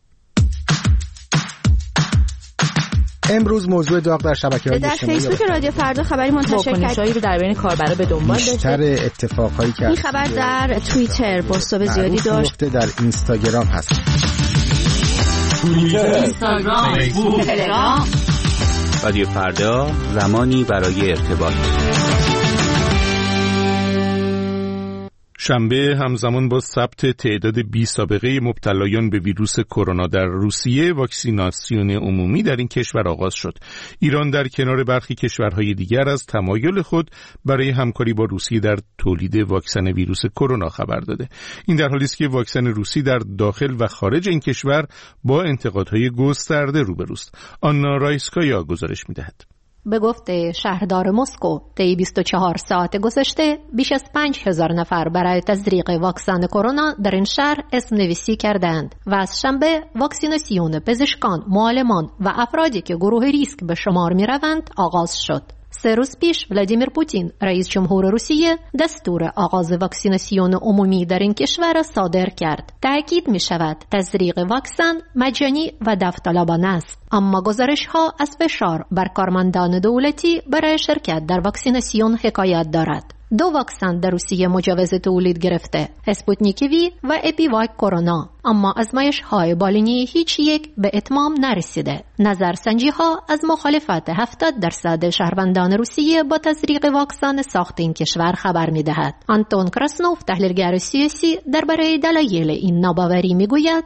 امروز موضوع داغ در شبکه‌های اجتماعی در فیسبوک رادیو فردا خبری منتشر کرد رو در بین کاربرا به دنبال داشته. بیشتر اتفاقایی که این خبر در توییتر بازتاب زیادی داشت. در اینستاگرام هست. توییتر، اینستاگرام، فیسبوک، تلگرام. رادیو فردا، زمانی برای ارتباط. شنبه همزمان با ثبت تعداد بی سابقه مبتلایان به ویروس کرونا در روسیه، واکسیناسیون عمومی در این کشور آغاز شد. ایران در کنار برخی کشورهای دیگر از تمایل خود برای همکاری با روسیه در تولید واکسن ویروس کرونا خبر داده. این در حالی است که واکسن روسی در داخل و خارج این کشور با انتقادهای گسترده روبروست. آنا رایسکایا گزارش می‌دهد. به گفته شهردار مسکو، طی بیست و چهار ساعت گذشته بیش از پنج هزار نفر برای تزریق واکسن کرونا در این شهر اسم نویسی کردند و از شنبه واکسیناسیون پزشکان، معلمان و افرادی که گروه ریسک به شمار می روند آغاز شد. سه روز پیش ولادیمیر پوتین رئیس جمهور روسیه دستور آغاز واکسیناسیون عمومی در این کشور صادر کرد. تأکید می شود تزریق واکسن مجانی و داوطلبانه است، اما گزارش ها از فشار بر کارمندان دولتی برای شرکت در واکسیناسیون حکایت دارد. دو واکسن در روسیه مجوز تولید گرفته، اسپوتنیک وی و اپیواک کرونا، اما آزمایش های بالینی هیچ یک به اتمام نرسیده. نظرسنجی ها از مخالفت هفتاد درصد شهروندان روسیه با تزریق واکسن ساخت این کشور خبر می دهد. آنتون کراسنوف، تحلیلگر سیاسی، درباره دلایل این ناباوری می گوید: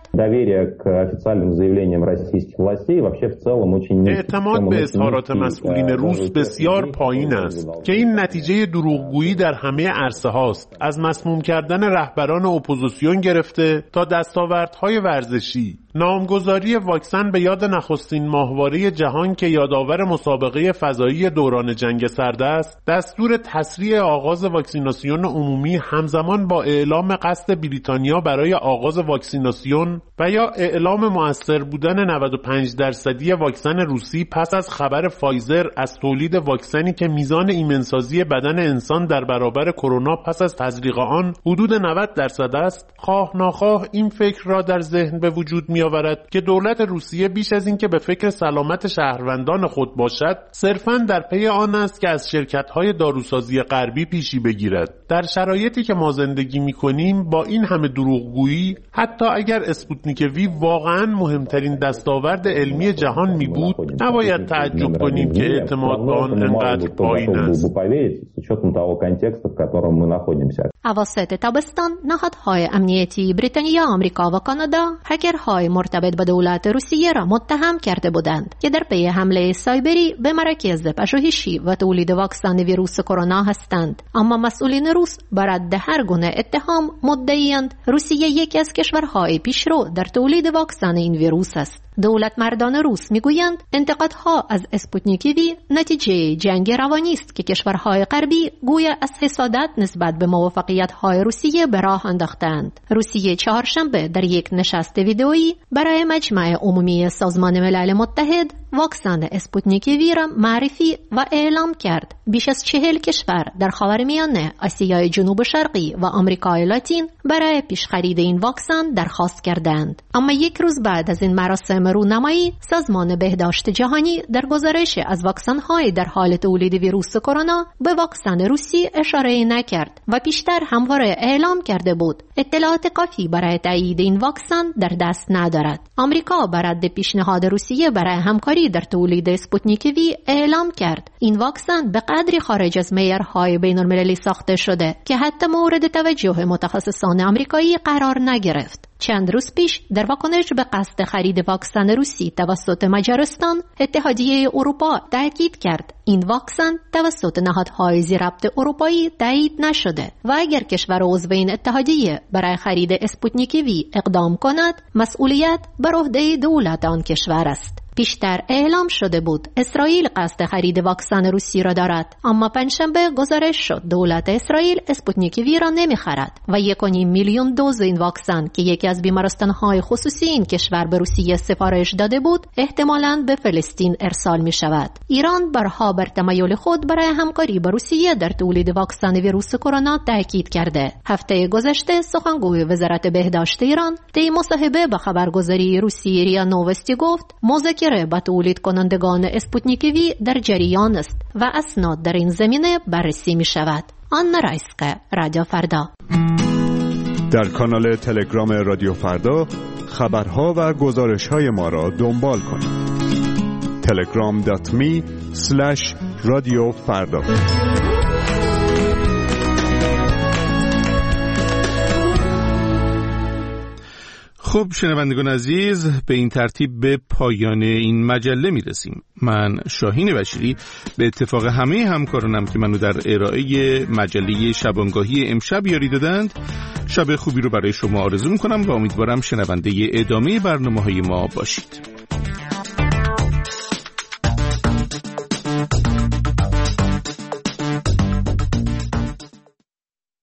اعتماد به اظهارات مسئولین روس بسیار پایین است که این نتیجه دروغگویی در همه عرصه هاست، از مسموم کردن رهبران اپوزیسیون گرفته تا دستاوردهای ورزشی. نامگذاری واکسن به یاد نخستین ماهواره جهان که یادآور مسابقه فضایی دوران جنگ سرد است، دستور تسریع آغاز واکسیناسیون عمومی همزمان با اعلام قصد بریتانیا برای آغاز واکسیناسیون و یا اعلام مؤثر بودن نود و پنج درصدی واکسن روسی پس از خبر فایزر از تولید واکسنی که میزان ایمنسازی بدن انسان در برابر کرونا پس از تزریق آن حدود نود درصد است، خواه ناخواه این فکر را در ذهن به وجود می آورد که دولت روسیه بیش از این که به فکر سلامت شهروندان خود باشد، صرفاً در پی آن است که از شرکت‌های داروسازی غربی پیشی بگیرد. در شرایطی که ما زندگی می‌کنیم با این همه دروغگویی، حتی اگر اسپوتنیک وی واقعاً مهمترین دستاورد علمی جهان می بود، نباید تعجب کنیم که اعتماد به آن انقدر پایین است. اواسط تابستان نهادهای امنیتی بریتانیا، آمریکا و کانادا هکرهای مرتبط با دولت روسیه را متهم کرده بودند که در پی حمله سایبری به مراکز پژوهشی و تولید واکسن ویروس کرونا هستند. اما مسئولین روس بر رد هر گونه اتهام مدعی‌اند روسیه یکی از کشورهای پیشرو در تولید واکسن این ویروس است. دولت مردان روس میگویند انتقادها از اسپوتنیک وی نتیجه جنگ روانی است که کشورهای غربی گویا از حسادت نسبت به موفقیت‌های روسیه به راه انداختند. روسیه چهارشنبه در یک نشست ویدئویی برای مجمع عمومی سازمان ملل متحد واکسن اسپوتنیک وی را معرفی و اعلام کرد. بیش از چهل کشور در خاورمیانه، آسیای جنوب شرقی و آمریکای لاتین برای پیش خرید این واکسن درخواست کردند. اما یک روز بعد از این مراسم رونمایی، سازمان بهداشت جهانی در گزارش از واکسن‌های در حال تولید ویروس کرونا به واکسن روسی اشاره نکرد و پیشتر همواره اعلام کرده بود اطلاعات کافی برای تایید این واکسن در دست ندارد. آمریکا بر رد پیشنهاد روسیه برای همکاری در تولید اسپوتنیک وی اعلام کرد این واکسن به قدری خارج از معیارهای بین‌المللی ساخته شده که حتی مورد توجه متخصصان آمریکایی قرار نگرفت. چند روز پیش در واکنش به قصد خرید واکسن روسی توسط مجارستان، اتحادیه اروپا تاکید کرد این واکسن توسط نهادهای ذی‌ربط اروپایی تایید نشده و اگر کشور عضو این اتحادیه برای خرید اسپوتنیک وی اقدام کند، مسئولیت بر عهده دولت آن کشور است. پیشتر اعلام شده بود اسرائیل قصد خرید واکسن روسی را دارد، اما پنجشنبه گزارش شد دولت اسرائیل اسپوتنیک وی را نمیخرد و یک و نیم میلیون دوز این واکسن که یکی از بیمارستان‌های خصوصی این کشور به روسیه سفارش داده بود احتمالاً به فلسطین ارسال می شود. ایران برها بر تمایل خود برای همکاری با روسیه در تولید واکسن ویروس کرونا تاکید کرده. هفته گذشته سخنگوی وزارت بهداشت ایران طی مصاحبه با خبرگزاری روسی ریا نووستی گفت مذاکره با تولید کنندگان اسپوتنیک وی در جریان است و اسناد در این زمینه بررسی می شود. آنا رایسکا، رادیو فردا. در کانال تلگرام رادیو فردا خبرها و گزارش‌های ما را دنبال کنید. تلگرام دات می اسلش رادیو فردا. خب شنوندگان عزیز، به این ترتیب به پایان این مجله میرسیم. من شاهین بشیری به اتفاق همه همکارانم که منو در ارائه مجله شبانگاهی امشب یاری دادند شب خوبی رو برای شما آرزو میکنم و امیدوارم شنونده ادامه برنامه‌های ما باشید.